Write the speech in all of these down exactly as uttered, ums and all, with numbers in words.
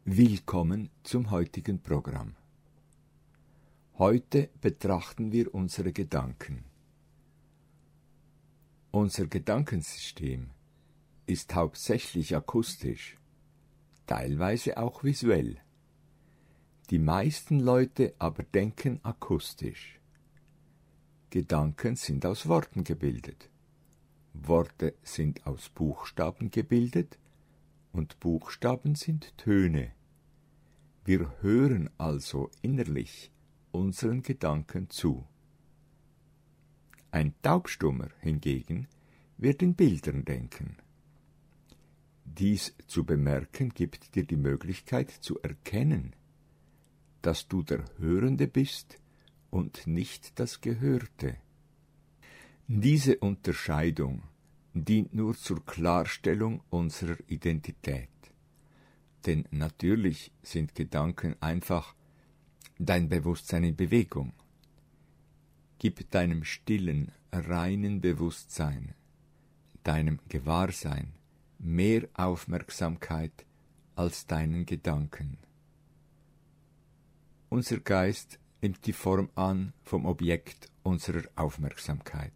Willkommen zum heutigen Programm. Heute betrachten wir unsere Gedanken. Unser Gedankensystem ist hauptsächlich akustisch, teilweise auch visuell. Die meisten Leute aber denken akustisch. Gedanken sind aus Worten gebildet. Worte sind aus Buchstaben gebildet und Buchstaben sind Töne. Wir hören also innerlich unseren Gedanken zu. Ein Taubstummer hingegen wird in Bildern denken. Dies zu bemerken gibt dir die Möglichkeit zu erkennen, dass du der Hörende bist und nicht das Gehörte. Diese Unterscheidung dient nur zur Klarstellung unserer Identität. Denn natürlich sind Gedanken einfach dein Bewusstsein in Bewegung. Gib deinem stillen, reinen Bewusstsein, deinem Gewahrsein, mehr Aufmerksamkeit als deinen Gedanken. Unser Geist nimmt die Form an vom Objekt unserer Aufmerksamkeit.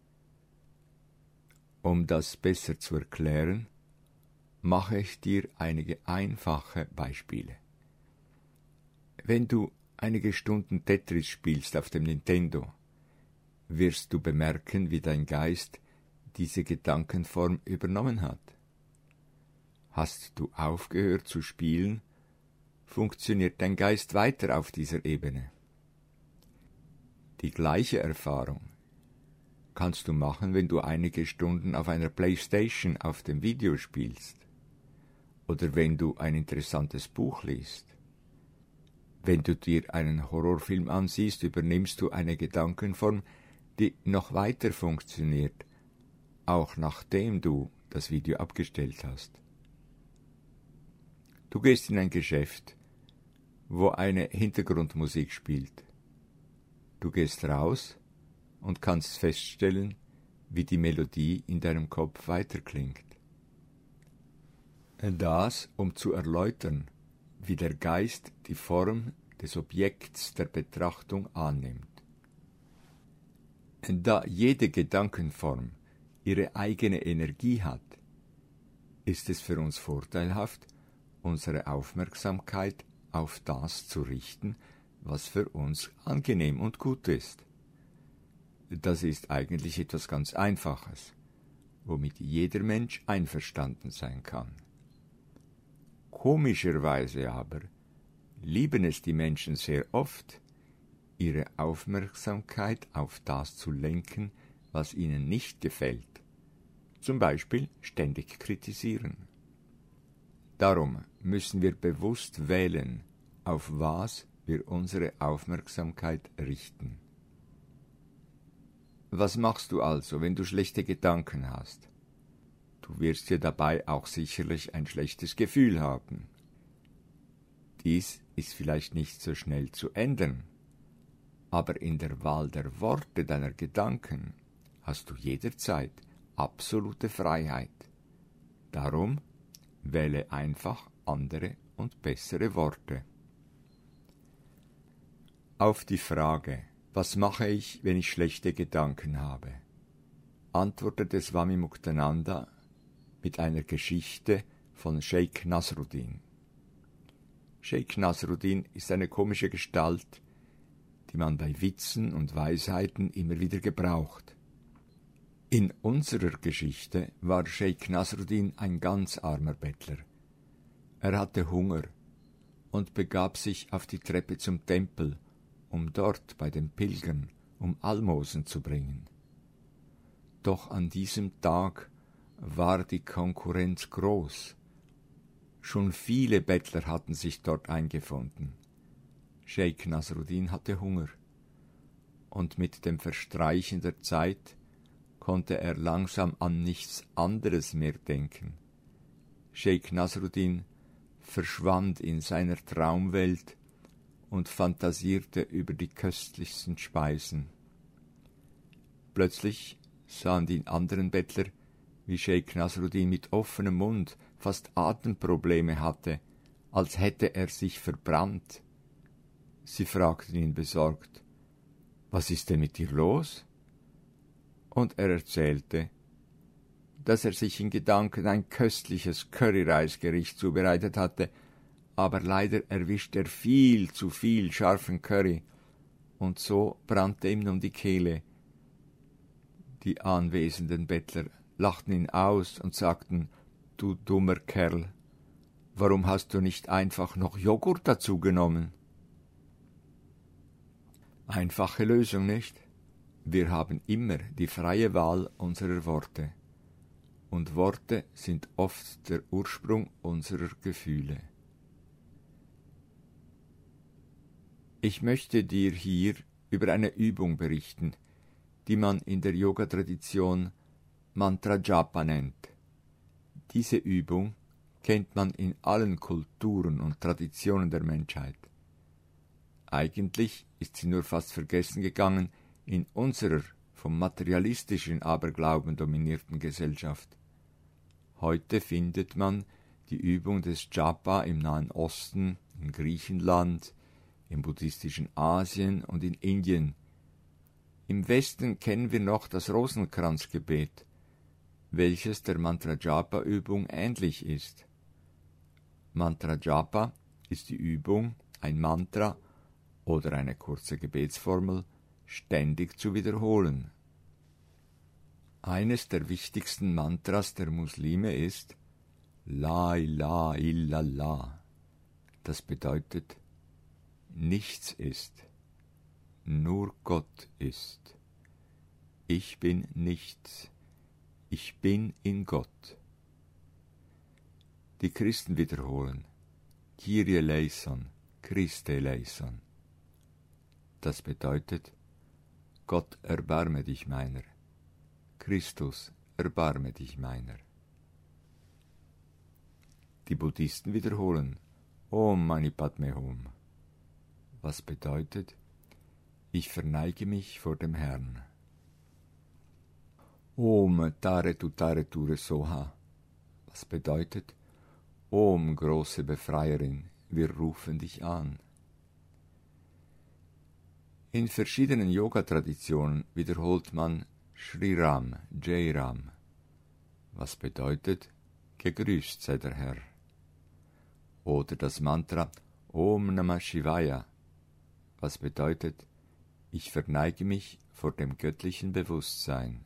Um das besser zu erklären, mache ich dir einige einfache Beispiele. Wenn du einige Stunden Tetris spielst auf dem Nintendo, wirst du bemerken, wie dein Geist diese Gedankenform übernommen hat. Hast du aufgehört zu spielen, funktioniert dein Geist weiter auf dieser Ebene. Die gleiche Erfahrung kannst du machen, wenn du einige Stunden auf einer Playstation auf dem Video spielst oder wenn du ein interessantes Buch liest. Wenn du dir einen Horrorfilm ansiehst, übernimmst du eine Gedankenform, die noch weiter funktioniert, auch nachdem du das Video abgestellt hast. Du gehst in ein Geschäft, wo eine Hintergrundmusik spielt. Du gehst raus und kannst feststellen, wie die Melodie in deinem Kopf weiterklingt. Das, um zu erläutern, wie der Geist die Form des Objekts der Betrachtung annimmt. Da jede Gedankenform ihre eigene Energie hat, ist es für uns vorteilhaft, unsere Aufmerksamkeit auf das zu richten, was für uns angenehm und gut ist. Das ist eigentlich etwas ganz Einfaches, womit jeder Mensch einverstanden sein kann. Komischerweise aber lieben es die Menschen sehr oft, ihre Aufmerksamkeit auf das zu lenken, was ihnen nicht gefällt, zum Beispiel ständig kritisieren. Darum müssen wir bewusst wählen, auf was wir unsere Aufmerksamkeit richten. Was machst du also, wenn du schlechte Gedanken hast? Du wirst dir dabei auch sicherlich ein schlechtes Gefühl haben. Dies ist vielleicht nicht so schnell zu ändern, aber in der Wahl der Worte deiner Gedanken hast du jederzeit absolute Freiheit. Darum wähle einfach andere und bessere Worte. Auf die Frage, was mache ich, wenn ich schlechte Gedanken habe, antwortete Swami Muktananda mit einer Geschichte von Sheikh Nasruddin. Sheikh Nasruddin ist eine komische Gestalt, die man bei Witzen und Weisheiten immer wieder gebraucht. In unserer Geschichte war Sheikh Nasruddin ein ganz armer Bettler. Er hatte Hunger und begab sich auf die Treppe zum Tempel, um dort bei den Pilgern um Almosen zu bringen. Doch an diesem Tag war die Konkurrenz groß. Schon viele Bettler hatten sich dort eingefunden. Sheikh Nasruddin hatte Hunger, und mit dem Verstreichen der Zeit konnte er langsam an nichts anderes mehr denken. Sheikh Nasruddin verschwand in seiner Traumwelt und fantasierte über die köstlichsten Speisen. Plötzlich sahen die anderen Bettler, wie Sheikh Nasruddin mit offenem Mund fast Atemprobleme hatte als hätte er sich verbrannt. Sie fragten ihn besorgt: »Was ist denn mit dir los?« Und er erzählte, dass er sich in Gedanken ein köstliches Curryreisgericht zubereitet hatte, aber leider erwischte er viel zu viel scharfen Curry, und so brannte ihm nun die Kehle. Die anwesenden Bettler lachten ihn aus und sagten: »Du dummer Kerl, warum hast du nicht einfach noch Joghurt dazu genommen?« Einfache Lösung, nicht? Wir haben immer die freie Wahl unserer Worte. Und Worte sind oft der Ursprung unserer Gefühle. Ich möchte dir hier über eine Übung berichten, die man in der Yoga-Tradition Mantra Japa nennt. Diese Übung kennt man in allen Kulturen und Traditionen der Menschheit. Eigentlich ist sie nur fast vergessen gegangen in unserer vom materialistischen Aberglauben dominierten Gesellschaft. Heute findet man die Übung des Japa im Nahen Osten, in Griechenland, im buddhistischen Asien und in Indien. Im Westen kennen wir noch das Rosenkranzgebet, welches der Mantra-Japa-Übung ähnlich ist. Mantra-Japa ist die Übung, ein Mantra oder eine kurze Gebetsformel ständig zu wiederholen. Eines der wichtigsten Mantras der Muslime ist La ilaha illallah. Das bedeutet, nichts ist, nur Gott ist. Ich bin nichts, ich bin in Gott. Die Christen wiederholen Kyrie eleison, Christe eleison. Das bedeutet, Gott erbarme dich meiner, Christus erbarme dich meiner. Die Buddhisten wiederholen Om Mani Padme Hum, was bedeutet, ich verneige mich vor dem Herrn. Om Tare Tu Tare Ture Soha, was bedeutet, Om große Befreierin, wir rufen dich an. In verschiedenen Yoga-Traditionen wiederholt man Shri Ram, Jai Ram, was bedeutet, gegrüßt sei der Herr. Oder das Mantra Om Namah Shivaya, was bedeutet, ich verneige mich vor dem göttlichen Bewusstsein.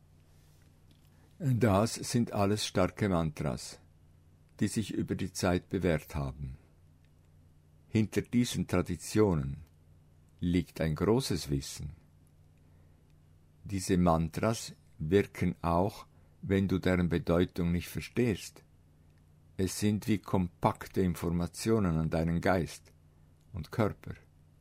Das sind alles starke Mantras, die sich über die Zeit bewährt haben. Hinter diesen Traditionen liegt ein großes Wissen. Diese Mantras wirken auch, wenn du deren Bedeutung nicht verstehst. Es sind wie kompakte Informationen an deinen Geist und Körper.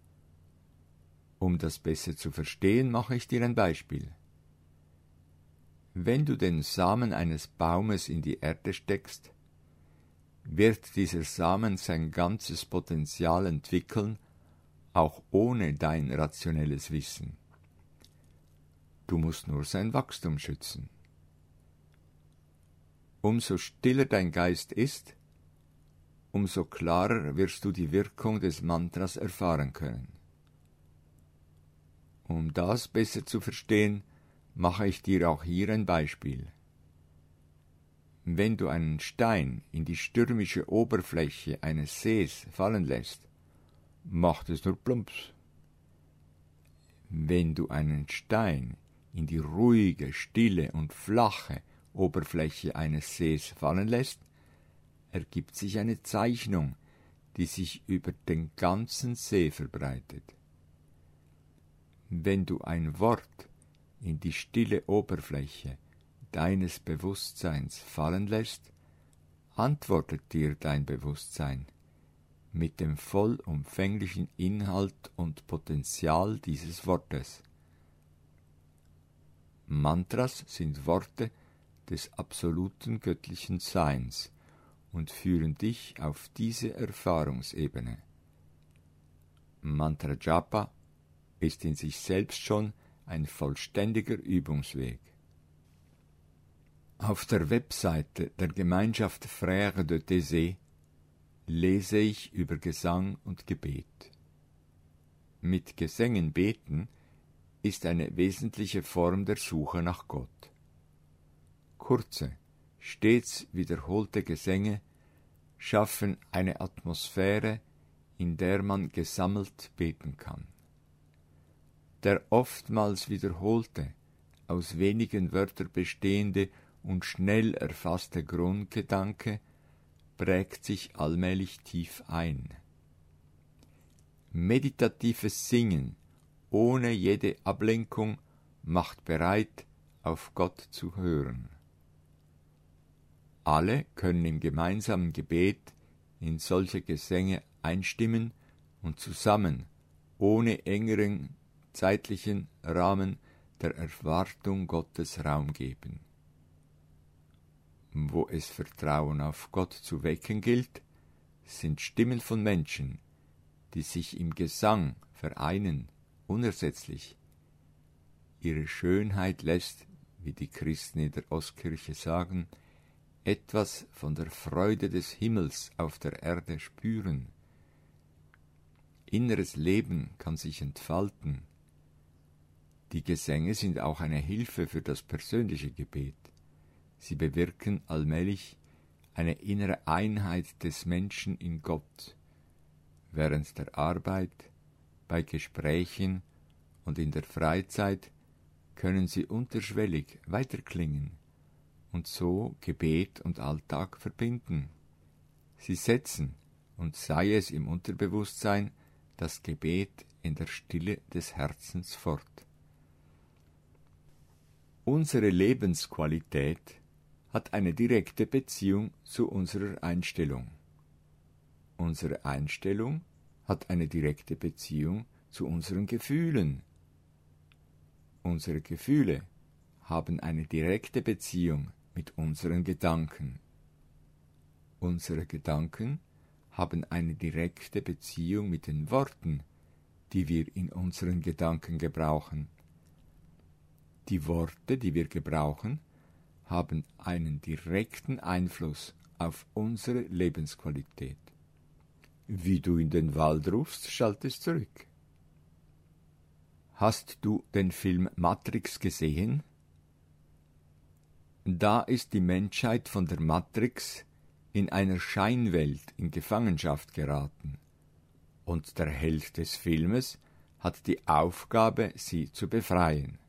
Um das besser zu verstehen, mache ich dir ein Beispiel. Wenn du den Samen eines Baumes in die Erde steckst, wird dieser Samen sein ganzes Potenzial entwickeln, auch ohne dein rationelles Wissen. Du musst nur sein Wachstum schützen. Umso stiller dein Geist ist, umso klarer wirst du die Wirkung des Mantras erfahren können. Um das besser zu verstehen, mache ich dir auch hier ein Beispiel. Wenn du einen Stein in die stürmische Oberfläche eines Sees fallen lässt, macht es nur plumps. Wenn du einen Stein in die ruhige, stille und flache Oberfläche eines Sees fallen lässt, ergibt sich eine Zeichnung, die sich über den ganzen See verbreitet. Wenn du ein Wort in die stille Oberfläche deines Bewusstseins fallen lässt, antwortet dir dein Bewusstsein mit dem vollumfänglichen Inhalt und Potenzial dieses Wortes. Mantras sind Worte des absoluten göttlichen Seins und führen dich auf diese Erfahrungsebene. Mantra Japa ist in sich selbst schon ein vollständiger Übungsweg. Auf der Webseite der Gemeinschaft Frères de Taizé lese ich über Gesang und Gebet. Mit Gesängen beten ist eine wesentliche Form der Suche nach Gott. Kurze, stets wiederholte Gesänge schaffen eine Atmosphäre, in der man gesammelt beten kann. Der oftmals wiederholte, aus wenigen Wörtern bestehende und schnell erfasste Grundgedanke prägt sich allmählich tief ein. Meditatives Singen ohne jede Ablenkung macht bereit, auf Gott zu hören. Alle können im gemeinsamen Gebet in solche Gesänge einstimmen und zusammen, ohne engeren zeitlichen Rahmen, der Erwartung Gottes Raum geben. Wo es Vertrauen auf Gott zu wecken gilt, sind Stimmen von Menschen, die sich im Gesang vereinen, unersetzlich. Ihre Schönheit lässt, wie die Christen in der Ostkirche sagen, etwas von der Freude des Himmels auf der Erde spüren. Inneres Leben kann sich entfalten. Die Gesänge sind auch eine Hilfe für das persönliche Gebet. Sie bewirken allmählich eine innere Einheit des Menschen in Gott. Während der Arbeit, bei Gesprächen und in der Freizeit können sie unterschwellig weiterklingen und so Gebet und Alltag verbinden. Sie setzen, und sei es im Unterbewusstsein, das Gebet in der Stille des Herzens fort. Unsere Lebensqualität hat eine direkte Beziehung zu unserer Einstellung. Unsere Einstellung hat eine direkte Beziehung zu unseren Gefühlen. Unsere Gefühle haben eine direkte Beziehung mit unseren Gedanken. Unsere Gedanken haben eine direkte Beziehung mit den Worten, die wir in unseren Gedanken gebrauchen. Die Worte, die wir gebrauchen, haben einen direkten Einfluss auf unsere Lebensqualität. Wie du in den Wald rufst, schallt es zurück. Hast du den Film Matrix gesehen? Da ist die Menschheit von der Matrix in einer Scheinwelt in Gefangenschaft geraten, und der Held des Filmes hat die Aufgabe, sie zu befreien.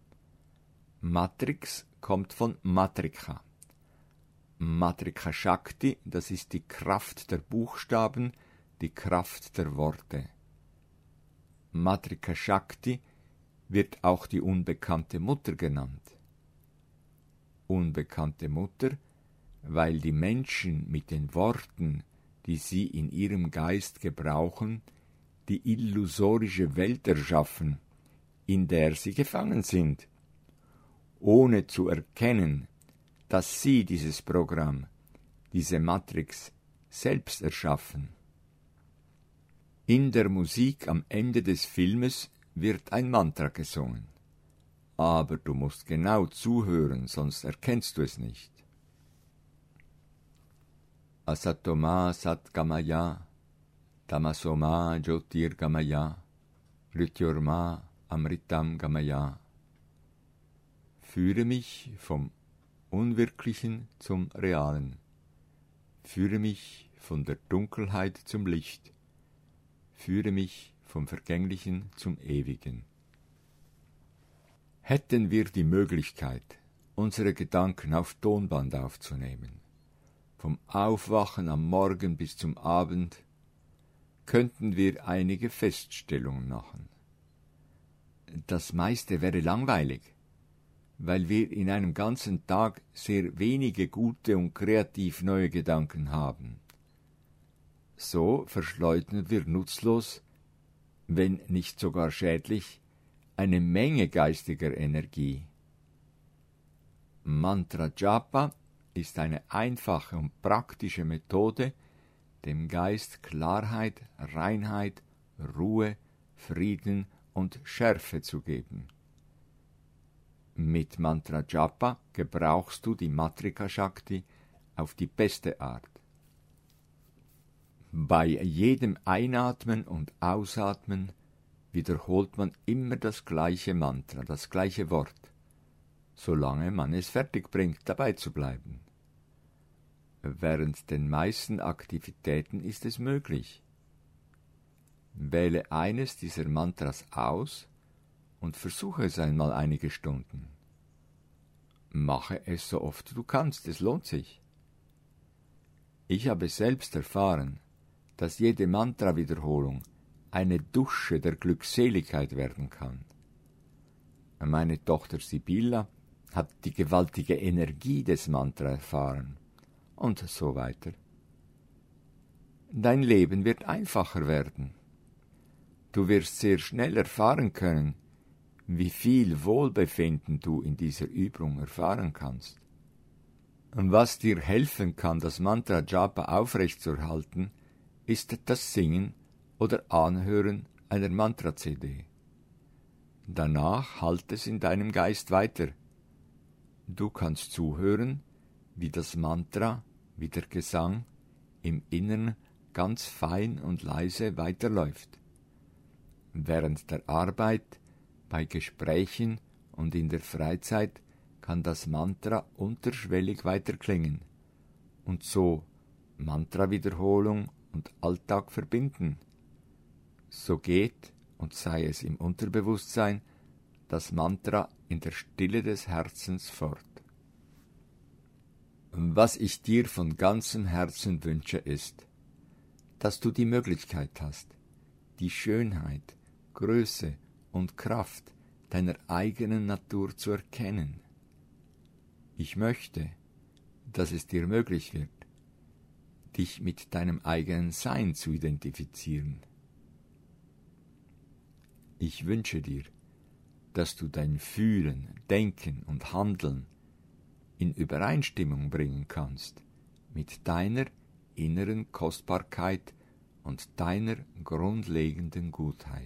Matrix kommt von Matrika. Matrika Shakti, das ist die Kraft der Buchstaben, die Kraft der Worte. Matrika Shakti wird auch die unbekannte Mutter genannt. Unbekannte Mutter, weil die Menschen mit den Worten, die sie in ihrem Geist gebrauchen, die illusorische Welt erschaffen, in der sie gefangen sind, ohne zu erkennen, dass sie dieses Programm, diese Matrix, selbst erschaffen. In der Musik am Ende des Filmes wird ein Mantra gesungen. Aber du musst genau zuhören, sonst erkennst du es nicht. Asatoma Satgamaya, Tamasoma Jyotirgamaya, Mrityorma Amritam Gamaya. Führe mich vom Unwirklichen zum Realen. Führe mich von der Dunkelheit zum Licht. Führe mich vom Vergänglichen zum Ewigen. Hätten wir die Möglichkeit, unsere Gedanken auf Tonband aufzunehmen, vom Aufwachen am Morgen bis zum Abend, könnten wir einige Feststellungen machen. Das meiste wäre langweilig, weil wir in einem ganzen Tag sehr wenige gute und kreativ neue Gedanken haben. So verschleudern wir nutzlos, wenn nicht sogar schädlich, eine Menge geistiger Energie. Mantra Japa ist eine einfache und praktische Methode, dem Geist Klarheit, Reinheit, Ruhe, Frieden und Schärfe zu geben. Mit Mantra Japa gebrauchst du die Matrika Shakti auf die beste Art. Bei jedem Einatmen und Ausatmen wiederholt man immer das gleiche Mantra, das gleiche Wort, solange man es fertig bringt, dabei zu bleiben. Während den meisten Aktivitäten ist es möglich. Wähle eines dieser Mantras aus und versuche es einmal einige Stunden. Mache es so oft du kannst, es lohnt sich. Ich habe selbst erfahren, dass jede Mantra-Wiederholung eine Dusche der Glückseligkeit werden kann. Meine Tochter Sibylla hat die gewaltige Energie des Mantra erfahren und so weiter. Dein Leben wird einfacher werden. Du wirst sehr schnell erfahren können, wie viel Wohlbefinden du in dieser Übung erfahren kannst. Und was dir helfen kann, das Mantra Japa aufrechtzuerhalten, ist das Singen oder Anhören einer Mantra-C D. Danach halt es in deinem Geist weiter. Du kannst zuhören, wie das Mantra, wie der Gesang im Innern ganz fein und leise weiterläuft. Während der Arbeit, bei Gesprächen und in der Freizeit kann das Mantra unterschwellig weiterklingen und so Mantra-Wiederholung und Alltag verbinden. So geht, und sei es im Unterbewusstsein, das Mantra in der Stille des Herzens fort. Was ich dir von ganzem Herzen wünsche, ist, dass du die Möglichkeit hast, die Schönheit, Größe und Kraft deiner eigenen Natur zu erkennen. Ich möchte, dass es dir möglich wird, dich mit deinem eigenen Sein zu identifizieren. Ich wünsche dir, dass du dein Fühlen, Denken und Handeln in Übereinstimmung bringen kannst mit deiner inneren Kostbarkeit und deiner grundlegenden Gutheit.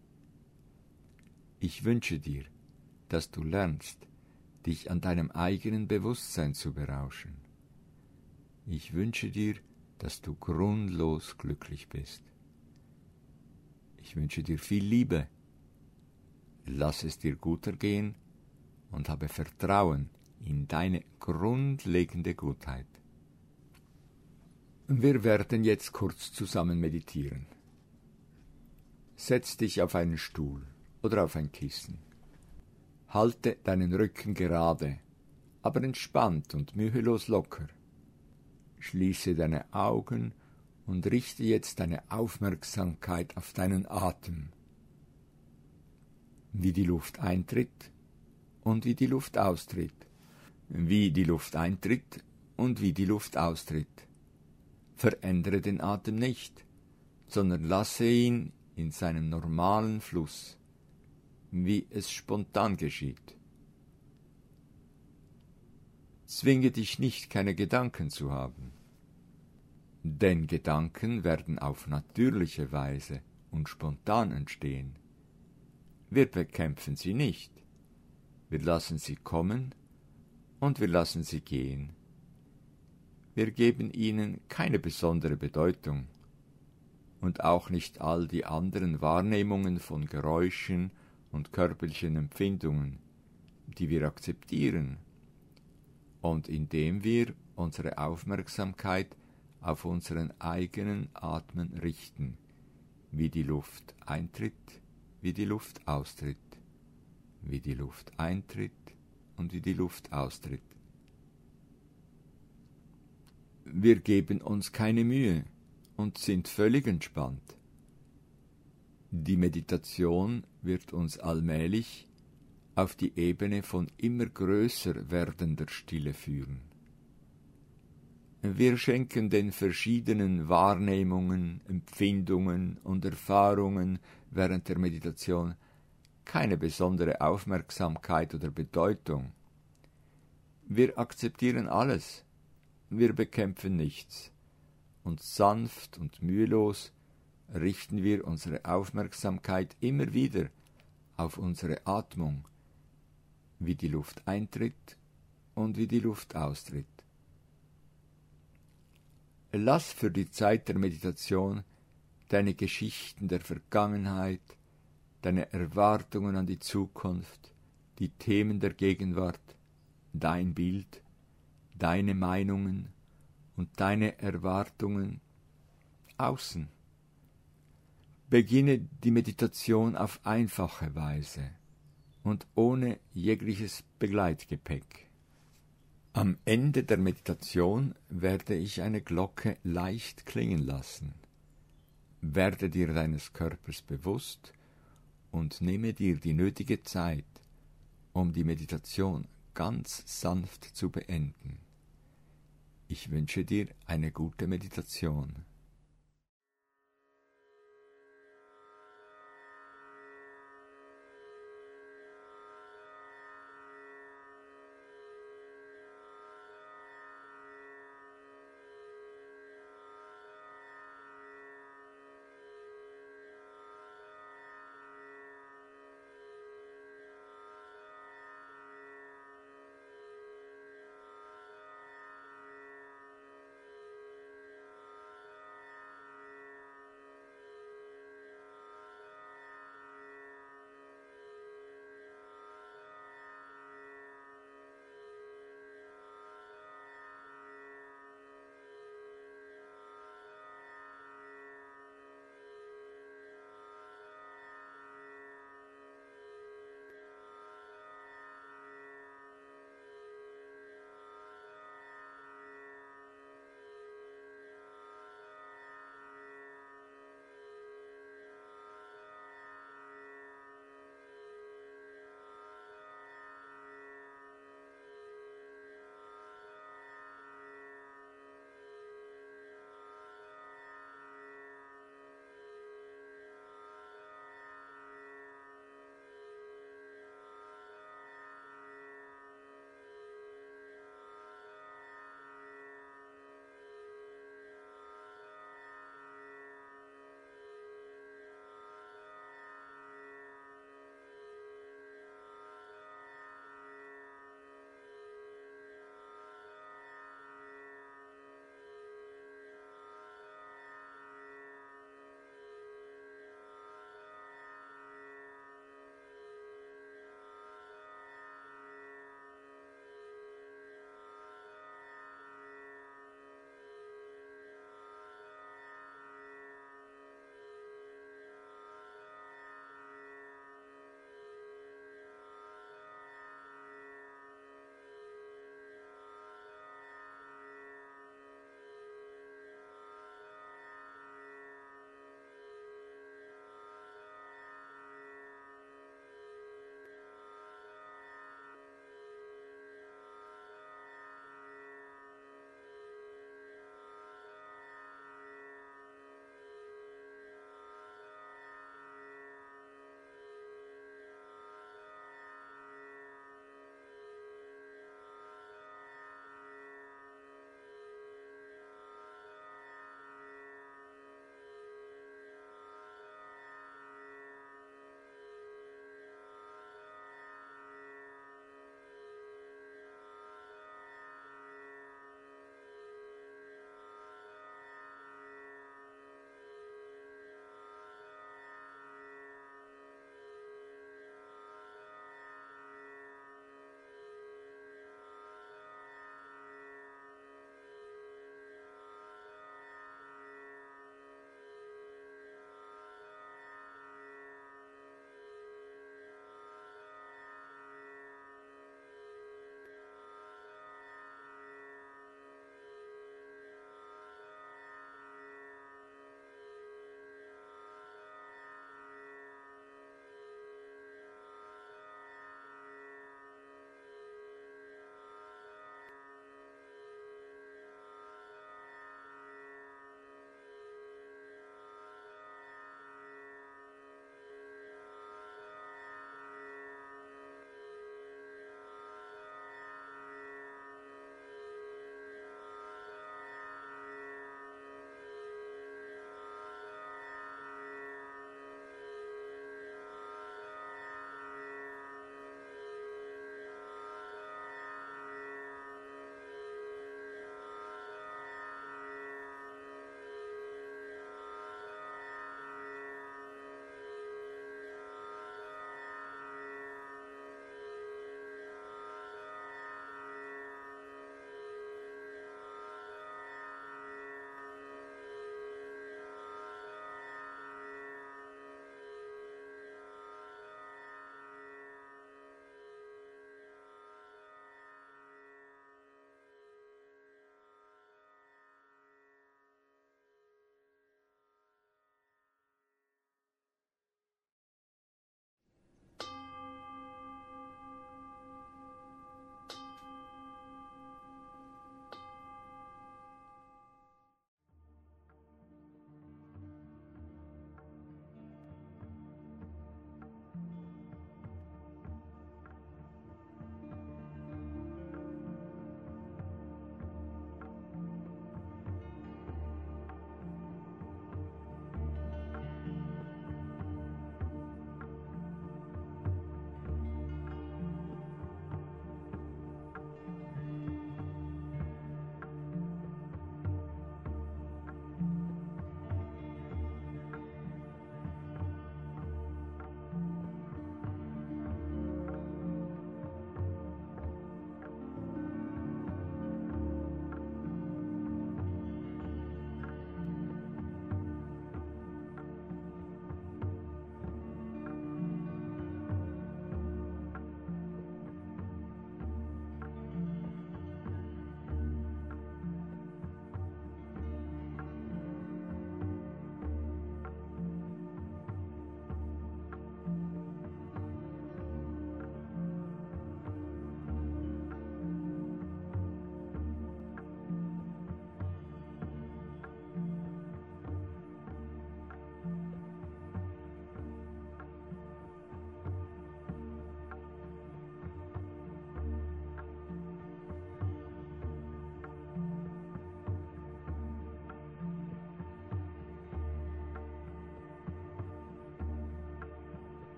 Ich wünsche dir, dass du lernst, dich an deinem eigenen Bewusstsein zu berauschen. Ich wünsche dir, dass du grundlos glücklich bist. Ich wünsche dir viel Liebe. Lass es dir gut ergehen und habe Vertrauen in deine grundlegende Gutheit. Wir werden jetzt kurz zusammen meditieren. Setz dich auf einen Stuhl oder auf ein Kissen. Halte deinen Rücken gerade, aber entspannt und mühelos locker. Schließe deine Augen und richte jetzt deine Aufmerksamkeit auf deinen Atem. Wie die Luft eintritt und wie die Luft austritt. Wie die Luft eintritt und wie die Luft austritt. Verändere den Atem nicht, sondern lasse ihn in seinem normalen Fluss, wie es spontan geschieht. Zwinge dich nicht, keine Gedanken zu haben, denn Gedanken werden auf natürliche Weise und spontan entstehen. Wir bekämpfen sie nicht, wir lassen sie kommen und wir lassen sie gehen. Wir geben ihnen keine besondere Bedeutung und auch nicht all die anderen Wahrnehmungen von Geräuschen und körperlichen Empfindungen, die wir akzeptieren, und indem wir unsere Aufmerksamkeit auf unseren eigenen Atmen richten, wie die Luft eintritt, wie die Luft austritt, wie die Luft eintritt und wie die Luft austritt. Wir geben uns keine Mühe und sind völlig entspannt. Die Meditation wird uns allmählich auf die Ebene von immer größer werdender Stille führen. Wir schenken den verschiedenen Wahrnehmungen, Empfindungen und Erfahrungen während der Meditation keine besondere Aufmerksamkeit oder Bedeutung. Wir akzeptieren alles, wir bekämpfen nichts, und sanft und mühelos richten wir unsere Aufmerksamkeit immer wieder auf unsere Atmung, wie die Luft eintritt und wie die Luft austritt. Lass für die Zeit der Meditation deine Geschichten der Vergangenheit, deine Erwartungen an die Zukunft, die Themen der Gegenwart, dein Bild, deine Meinungen und deine Erwartungen außen. Beginne die Meditation auf einfache Weise und ohne jegliches Begleitgepäck. Am Ende der Meditation werde ich eine Glocke leicht klingen lassen. Werde dir deines Körpers bewusst und nehme dir die nötige Zeit, um die Meditation ganz sanft zu beenden. Ich wünsche dir eine gute Meditation.